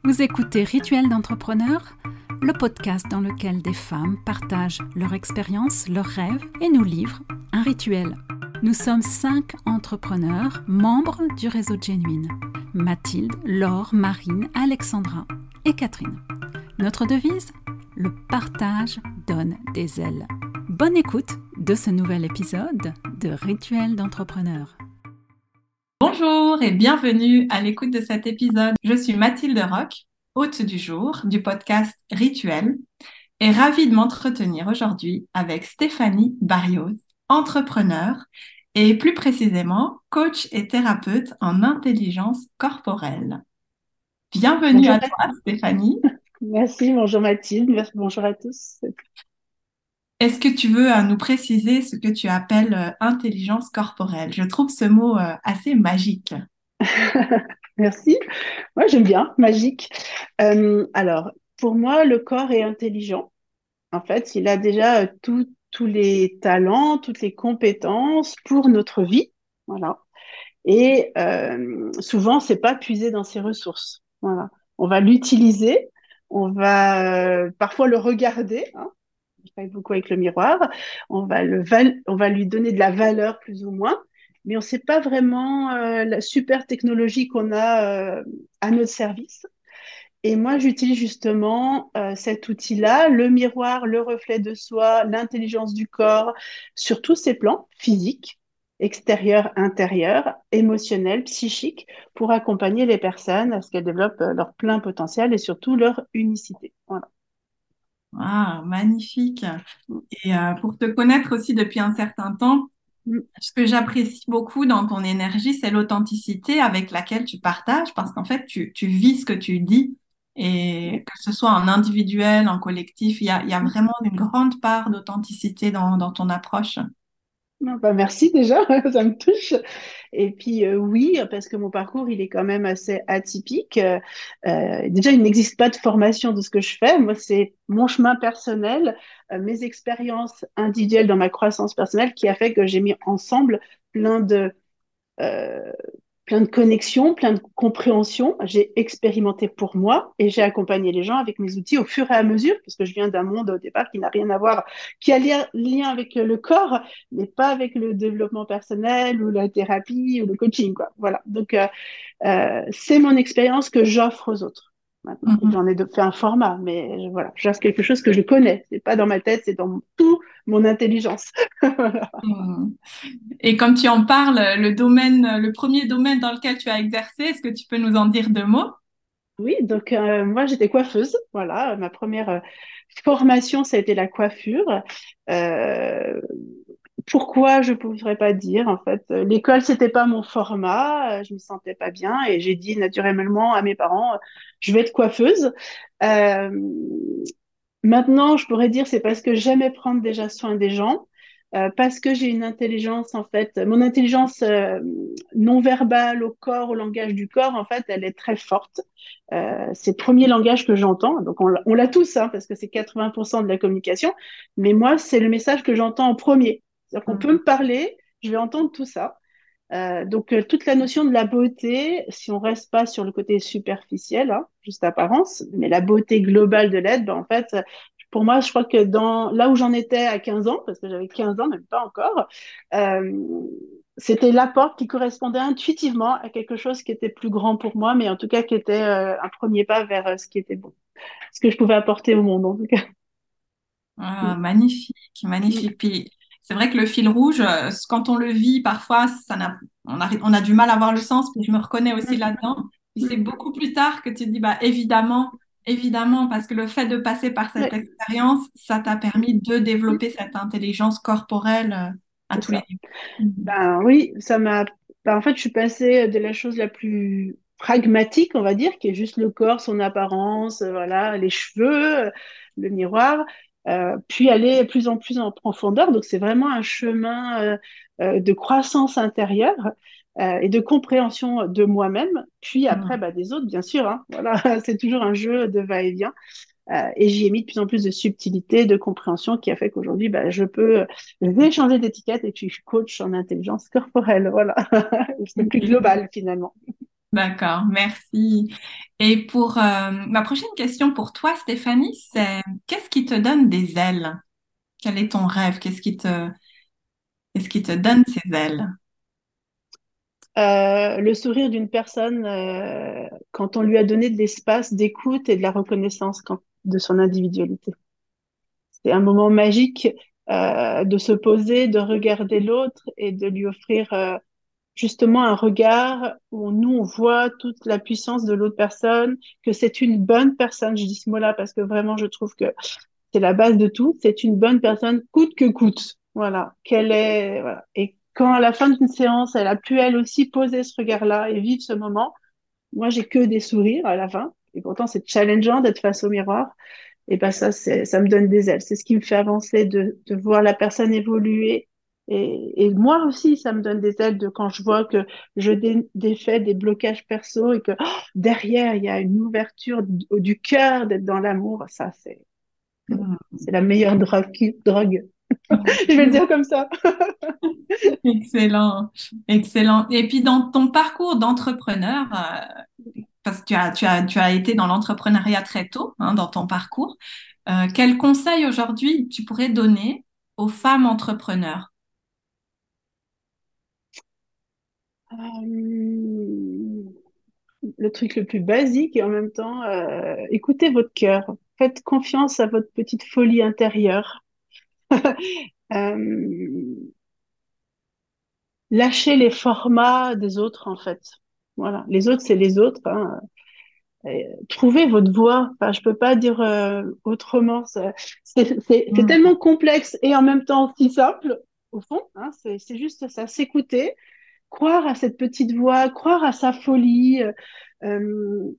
Vous écoutez Rituel d'entrepreneur, le podcast dans lequel des femmes partagent leur expérience, leurs rêves et nous livrent un rituel. Nous sommes 5 entrepreneurs, membres du réseau Genuine. Mathilde, Laure, Marine, Alexandra et Catherine. Notre devise ? Le partage donne des ailes. Bonne écoute de ce nouvel épisode de Rituel d'entrepreneur. Bonjour et bienvenue à l'écoute de cet épisode. Je suis Mathilde Roch, hôte du jour du podcast Rituel et ravie de m'entretenir aujourd'hui avec Stéphanie Barrios, entrepreneur et plus précisément coach et thérapeute en intelligence corporelle. Bienvenue Bonjour à toi Stéphanie. Merci, bonjour Mathilde, bonjour à tous. Est-ce que tu veux nous préciser ce que tu appelles intelligence corporelle? Je trouve ce mot assez magique. Merci. Moi, j'aime bien, magique. Alors, pour moi, le corps est intelligent. En fait, il a déjà tous les talents, toutes les compétences pour notre vie. Voilà. Et souvent, c'est pas puiser dans ses ressources. Voilà. On va l'utiliser, on va parfois le regarder, hein. Je travaille beaucoup avec le miroir. On va lui donner de la valeur plus ou moins, mais on ne sait pas vraiment la super technologie qu'on a à notre service. Et moi, j'utilise justement cet outil-là, le miroir, le reflet de soi, l'intelligence du corps, sur tous ces plans physiques, extérieur, intérieur, émotionnel, psychique, pour accompagner les personnes à ce qu'elles développent leur plein potentiel et surtout leur unicité. Voilà. Ah, magnifique. Et pour te connaître aussi depuis un certain temps, ce que j'apprécie beaucoup dans ton énergie, c'est l'authenticité avec laquelle tu partages, parce qu'en fait, tu vis ce que tu dis. Et que ce soit en individuel, en collectif, il y a vraiment une grande part d'authenticité dans ton approche. Non, bah merci déjà, ça me touche. Et puis oui, parce que mon parcours, il est quand même assez atypique. Déjà, il n'existe pas de formation de ce que je fais. Moi, c'est mon chemin personnel, mes expériences individuelles dans ma croissance personnelle qui a fait que j'ai mis ensemble plein de, euh, plein de connexions, plein de compréhensions. J'ai expérimenté pour moi et j'ai accompagné les gens avec mes outils au fur et à mesure, parce que je viens d'un monde au départ qui n'a rien à voir, qui a lien avec le corps, mais pas avec le développement personnel ou la thérapie ou le coaching, quoi. Voilà. Donc, c'est mon expérience que j'offre aux autres. Maintenant, Mhm. j'en ai fait un format, mais voilà, j'offre quelque chose que je connais. C'est pas dans ma tête, c'est dans tout mon intelligence. Voilà. Mhm. Et comme tu en parles, le premier domaine dans lequel tu as exercé, est-ce que tu peux nous en dire 2 mots? Oui, donc moi j'étais coiffeuse. Voilà, ma première formation, ça a été la coiffure. Euh, Pourquoi je ne pourrais pas dire en fait. L'école c'était pas mon format, je me sentais pas bien et j'ai dit naturellement à mes parents, je vais être coiffeuse. Euh, Maintenant, je pourrais dire c'est parce que j'aimais prendre déjà soin des gens, parce que j'ai une intelligence en fait, mon intelligence non verbale au corps, au langage du corps en fait, elle est très forte. C'est le premier langage que j'entends, donc on l'a tous hein, parce que c'est 80% de la communication, mais moi c'est le message que j'entends en premier. C'est-à-dire qu'on peut me parler, je vais entendre tout ça. Donc, toute la notion de la beauté, si on reste pas sur le côté superficiel, hein, juste apparence, mais la beauté globale de l'être, ben, en fait, pour moi, je crois que là où j'en étais à 15 ans, parce que j'avais 15 ans, même pas encore, euh, c'était la porte qui correspondait intuitivement à quelque chose qui était plus grand pour moi, mais en tout cas qui était un premier pas vers ce qui était bon, ce que je pouvais apporter au monde, en tout cas. Ah, magnifique, magnifique. Puis c'est vrai que le fil rouge, quand on le vit, parfois, on a du mal à voir le sens, puis je me reconnais aussi là-dedans. Puis c'est beaucoup plus tard que tu te dis, bah, évidemment, évidemment, parce que le fait de passer par cette Ouais, expérience, ça t'a permis de développer cette intelligence corporelle, à c'est tous les ça. niveaux. Ben oui, ça m'a. Ben, en fait, je suis passée de la chose la plus pragmatique, on va dire, qui est juste le corps, son apparence, voilà, les cheveux, le miroir, puis aller plus en plus en profondeur. Donc, c'est vraiment un chemin de croissance intérieure et de compréhension de moi-même, puis après, Mhm. bah, des autres, bien sûr, hein. Voilà, c'est toujours un jeu de va-et-vient. Et j'y ai mis de plus en plus de subtilité, de compréhension qui a fait qu'aujourd'hui, bah, je vais changer d'étiquette et puis je suis coach en intelligence corporelle. Voilà. C'est plus global finalement. D'accord, merci. Et pour ma prochaine question pour toi, Stéphanie, c'est qu'est-ce qui te donne des ailes? Quel est ton rêve? Qu'est-ce qui te donne ces ailes? Le sourire d'une personne quand on lui a donné de l'espace d'écoute et de la reconnaissance de son individualité. C'est un moment magique de se poser, de regarder l'autre et de lui offrir justement un regard où nous, on voit toute la puissance de l'autre personne, que c'est une bonne personne. Je dis ce mot-là parce que vraiment, je trouve que c'est la base de tout. C'est une bonne personne coûte que coûte. Voilà. Qu'elle est, voilà. Et quand à la fin d'une séance, elle a pu elle aussi poser ce regard-là et vivre ce moment, moi, j'ai que des sourires à la fin. Et pourtant, c'est challengeant d'être face au miroir. Et ben ça, ça me donne des ailes. C'est ce qui me fait avancer, de voir la personne évoluer. Et moi aussi, ça me donne des ailes de quand je vois que je défais des blocages perso et que derrière, il y a une ouverture du cœur d'être dans l'amour. Ça, Hmm. c'est la meilleure drogue. Je vais le dire comme ça. Excellent, excellent. Et puis dans ton parcours d'entrepreneur, parce que tu as été dans l'entrepreneuriat très tôt, hein, dans ton parcours, quel conseil aujourd'hui tu pourrais donner aux femmes entrepreneurs? Le truc le plus basique et en même temps, écoutez votre cœur. Faites confiance à votre petite folie intérieure. Euh, Lâchez les formats des autres, en fait. Voilà. Les autres, c'est les autres, hein. Trouvez votre voie. Enfin, je peux pas dire autrement. C'est Hmm. tellement complexe et en même temps si simple, au fond. Hein, c'est juste ça, s'écouter, croire à cette petite voix, croire à sa folie, euh,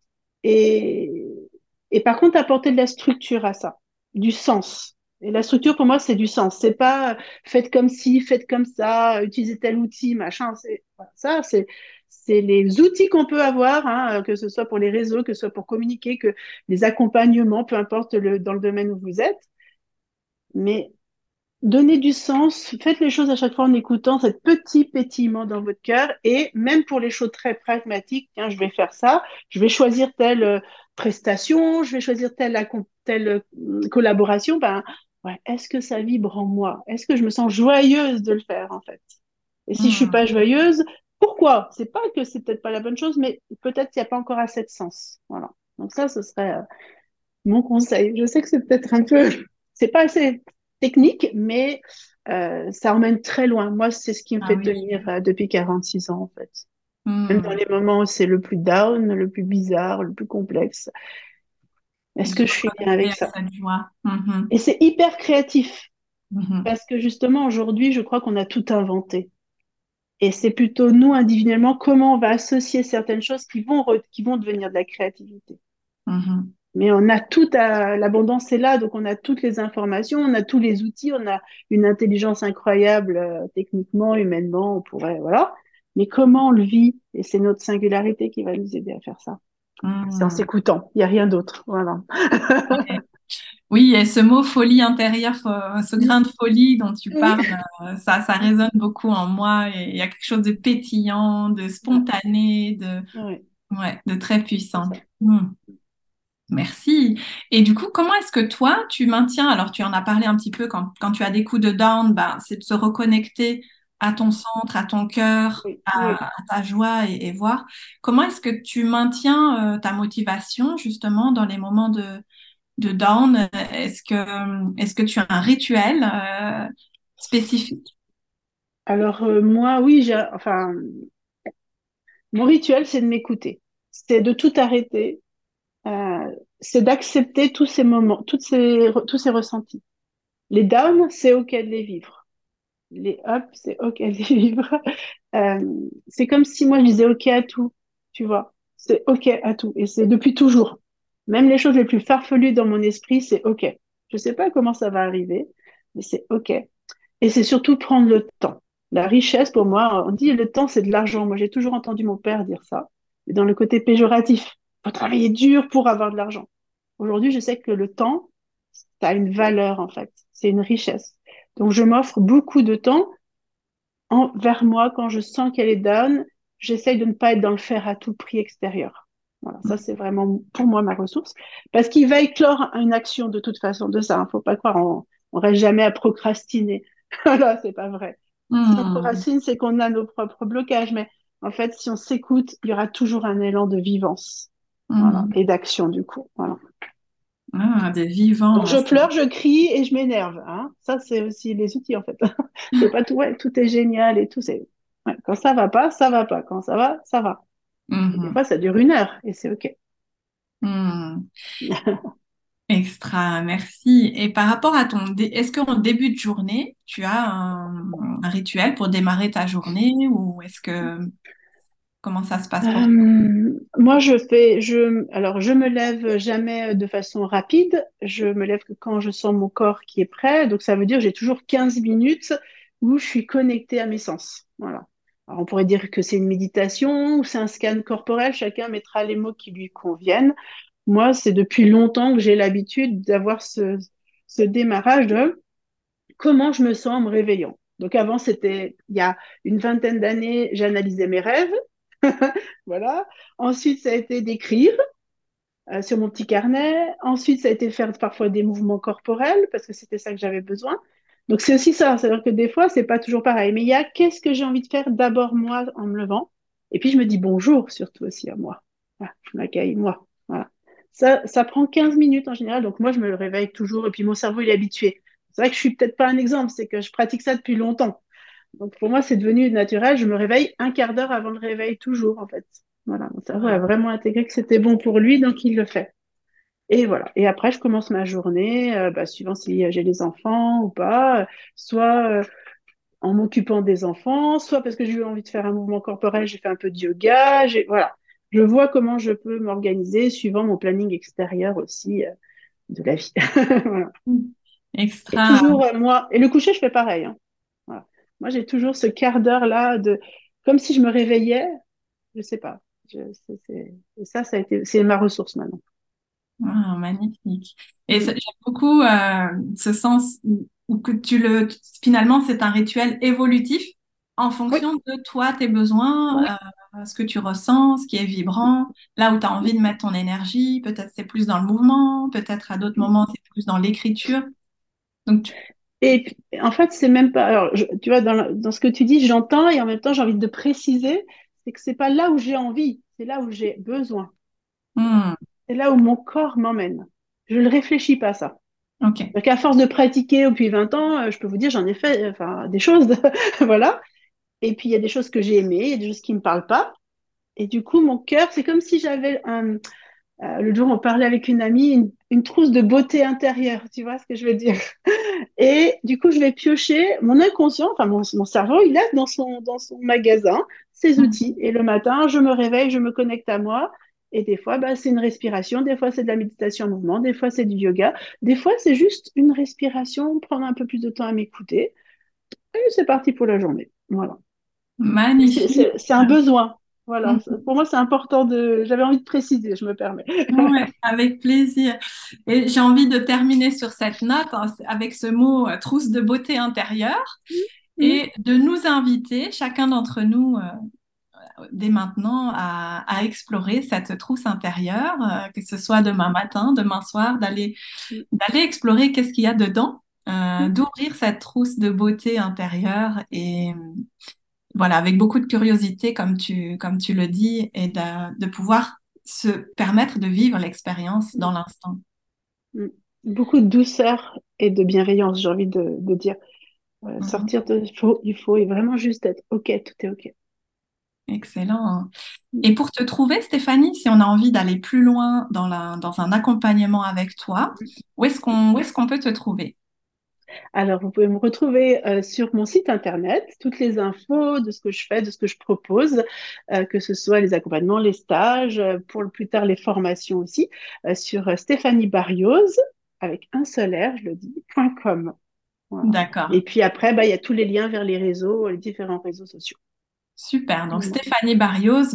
et, et par contre apporter de la structure à ça, du sens. Et la structure pour moi c'est du sens. C'est pas faites comme ci, faites comme ça, utilisez tel outil, machin. Voilà, ça c'est les outils qu'on peut avoir, hein, que ce soit pour les réseaux, que ce soit pour communiquer, que les accompagnements, peu importe dans le domaine où vous êtes. Mais donnez du sens, faites les choses à chaque fois en écoutant ce petit pétillement dans votre cœur et même pour les choses très pragmatiques, tiens, je vais faire ça, je vais choisir telle prestation, je vais choisir telle collaboration, ben, ouais, est-ce que ça vibre en moi? Est-ce que je me sens joyeuse de le faire en fait? Et si je suis Hmm. pas joyeuse, pourquoi? C'est pas que c'est peut-être pas la bonne chose, mais peut-être qu'il n'y a pas encore assez de sens. Voilà. Donc ça, ce serait mon conseil. Je sais que c'est peut-être un peu, c'est pas assez technique, mais ça emmène très loin. Moi, c'est ce qui me Ah fait oui. tenir depuis 46 ans, en fait. Même dans Hmm. les moments où c'est le plus down, le plus bizarre, le plus complexe. De Est-ce se que je suis bien reconnecter avec à ça? cette joie. Mhm. Et c'est hyper créatif Mhm. parce que justement, aujourd'hui, je crois qu'on a tout inventé. Et c'est plutôt nous, individuellement, comment on va associer certaines choses qui vont devenir de la créativité. Mhm. Mais on a tout l'abondance est là, donc on a toutes les informations, on a tous les outils, on a une intelligence incroyable, techniquement, humainement, on pourrait, voilà. Mais comment on le vit? Et c'est notre singularité qui va nous aider à faire ça. C'est en Hmm. s'écoutant, il n'y a rien d'autre, voilà. Ouais. Oui, et ce mot folie intérieure, ce grain de folie dont tu Oui. parles, ça résonne beaucoup en moi et il y a quelque chose de pétillant, de Ouais, spontané, ouais, ouais, de très c'est puissant. ça. Hmm. Merci. Et du coup, comment est-ce que toi, tu maintiens, alors tu en as parlé un petit peu quand tu as des coups de down, ben, c'est de se reconnecter à ton centre, à ton cœur, Oui, oui. à ta joie et voir comment est-ce que tu maintiens ta motivation justement dans les moments de down. Est-ce que tu as un rituel spécifique? Alors moi, oui, enfin, mon rituel, c'est de m'écouter. C'est de tout arrêter. Euh, c'est d'accepter tous ces moments, tous ces ressentis. Les downs, c'est OK de les vivre. Les ups, c'est OK de les vivre. Euh, c'est comme si moi je disais OK à tout, tu vois. C'est OK à tout. Et c'est depuis toujours. Même les choses les plus farfelues dans mon esprit, c'est OK. Je sais pas comment ça va arriver, mais c'est OK. Et c'est surtout prendre le temps. La richesse, pour moi, on dit le temps, c'est de l'argent. Moi, j'ai toujours entendu mon père dire ça. Mais dans le côté péjoratif, faut travailler dur pour avoir de l'argent. Aujourd'hui, je sais que le temps, ça a une valeur, en fait. C'est une richesse. Donc, je m'offre beaucoup de temps vers moi quand je sens qu'elle est down j'essaye de ne pas être dans le faire à tout prix extérieur. Voilà, ça c'est vraiment pour moi ma ressource. Parce qu'il va éclore une action de toute façon de ça. Faut pas croire, on reste jamais à procrastiner. Voilà, c'est pas vrai. Si on Hmm. procrastine, c'est qu'on a nos propres blocages. Mais en fait, si on s'écoute, il y aura toujours un élan de vivance. Voilà, Hmm. et d'action du coup. Voilà. Ah, des Donc vivants. je pleure, je crie et je m'énerve. Hein. Ça, c'est aussi les outils en fait. C'est pas tout, ouais, tout est génial et tout. Ouais, quand ça va pas, ça va pas. Quand ça va, ça va. Et des Mhm. fois, ça dure 1 heure et c'est OK. Hmm. Extra, merci. Et par rapport à est-ce qu'en début de journée, tu as un rituel pour démarrer ta journée ou comment ça se passe pour toi? Moi, alors, je me lève jamais de façon rapide. Je me lève que quand je sens mon corps qui est prêt. Donc, ça veut dire que j'ai toujours 15 minutes où je suis connectée à mes sens. Voilà. Alors, on pourrait dire que c'est une méditation ou c'est un scan corporel. Chacun mettra les mots qui lui conviennent. Moi, c'est depuis longtemps que j'ai l'habitude d'avoir ce démarrage de comment je me sens en me réveillant. Donc, avant, c'était il y a une vingtaine d'années, j'analysais mes rêves. Voilà. Ensuite, ça a été d'écrire sur mon petit carnet. Ensuite, ça a été faire parfois des mouvements corporels parce que c'était ça que j'avais besoin. Donc, c'est aussi ça. C'est-à-dire que des fois, c'est pas toujours pareil. Mais il y a qu'est-ce que j'ai envie de faire d'abord moi en me levant. Et puis, je me dis bonjour surtout aussi à moi. Voilà, je m'accueille moi. Voilà. Ça prend 15 minutes en général. Donc, moi, je me réveille toujours. Et puis, mon cerveau, il est habitué. C'est vrai que je suis peut-être pas un exemple. C'est que je pratique ça depuis longtemps. Donc pour moi, c'est devenu naturel. Je me réveille un quart d'heure avant le réveil, toujours, en fait. Voilà, mon cerveau a Ah. vraiment intégré que c'était bon pour lui, donc il le fait. Et voilà. Et après, je commence ma journée, suivant si j'ai les enfants ou pas, soit en m'occupant des enfants, soit parce que j'ai eu envie de faire un mouvement corporel, j'ai fait un peu de yoga. Voilà. Je vois comment je peux m'organiser suivant mon planning extérieur aussi de la vie. Voilà. Et Extra. toujours, moi, et le coucher, je fais pareil. Hein. Voilà. Moi, j'ai toujours ce quart d'heure-là comme si je me réveillais, je sais pas. Et ça a été, c'est ma ressource maintenant. Ah, magnifique. Et Mm. j'aime beaucoup ce sens où que finalement, c'est un rituel évolutif en Oui. fonction de toi, tes besoins, Oui. ce que tu ressens, ce qui est vibrant, là où tu as envie de mettre ton énergie. Peut-être c'est plus dans le mouvement, peut-être à d'autres moments, c'est plus dans l'écriture. Donc, Et puis, en fait, c'est même pas. Alors, tu vois, dans ce que tu dis, j'entends et en même temps, j'ai envie de préciser, c'est que c'est pas là où j'ai envie, c'est là où j'ai besoin. hmm, C'est là où mon corps m'emmène. Je ne le réfléchis pas, ça. ok. Donc, à force de pratiquer depuis 20 ans, je peux vous dire, j'en ai fait enfin, des choses, voilà. Et puis, il y a des choses que j'ai aimées, il y a des choses qui ne me parlent pas. Et du coup, mon cœur, c'est comme si j'avais le jour, on parlait avec une amie, une trousse de beauté intérieure, tu vois ce que je veux dire? Et du coup, je vais piocher mon inconscient, enfin mon cerveau, il a dans son magasin ses outils. Et le matin, je me réveille, je me connecte à moi. Et des fois, c'est une respiration, des fois, c'est de la méditation en mouvement, des fois, c'est du yoga, des fois, c'est juste une respiration, prendre un peu plus de temps à m'écouter. Et c'est parti pour la journée. Voilà. Magnifique. C'est un besoin. Voilà. Pour moi, c'est important de. J'avais envie de préciser, je me permets. Ouais, avec plaisir. Et j'ai envie de terminer sur cette note hein, avec ce mot trousse de beauté intérieure Mm, et de nous inviter, chacun d'entre nous, dès maintenant, à explorer cette trousse intérieure, que ce soit demain matin, demain soir, mm, d'aller explorer qu'est-ce qu'il y a dedans, mm. d'ouvrir cette trousse de beauté intérieure et voilà, avec beaucoup de curiosité, comme tu le dis, et de pouvoir se permettre de vivre l'expérience dans l'instant. Mm. Beaucoup de douceur et de bienveillance, j'ai envie de dire. Mhm. Sortir de il faut et vraiment juste être OK, tout est OK. Excellent. Mm. Et pour te trouver, Stéphanie, si on a envie d'aller plus loin dans un accompagnement avec toi, où est-ce qu'on peut te trouver? Alors, vous pouvez me retrouver sur mon site internet, toutes les infos de ce que je fais, de ce que je propose, que ce soit les accompagnements, les stages, pour le plus tard les formations aussi, sur Stéphanie Barrios, avec un seul R, je le dis, .com. Voilà. D'accord. Et puis après, il y a tous les liens vers les réseaux, les différents réseaux sociaux. Super. Donc, Voilà. Stéphanie Barrios,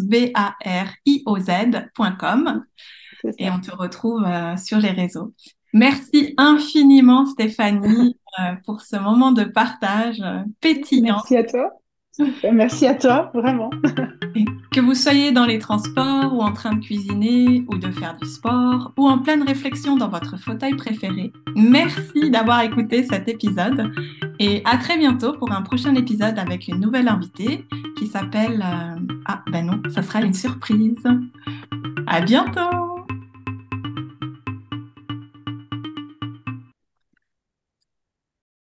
barioz.com. C'est Et ça. on te retrouve sur les réseaux. Merci infiniment, Stéphanie, pour ce moment de partage pétillant. Merci à toi. Super. Merci à toi, vraiment. Que vous soyez dans les transports ou en train de cuisiner ou de faire du sport ou en pleine réflexion dans votre fauteuil préféré, merci d'avoir écouté cet épisode et à très bientôt pour un prochain épisode avec une nouvelle invitée qui s'appelle... Ah ben non, ça sera une surprise. À bientôt!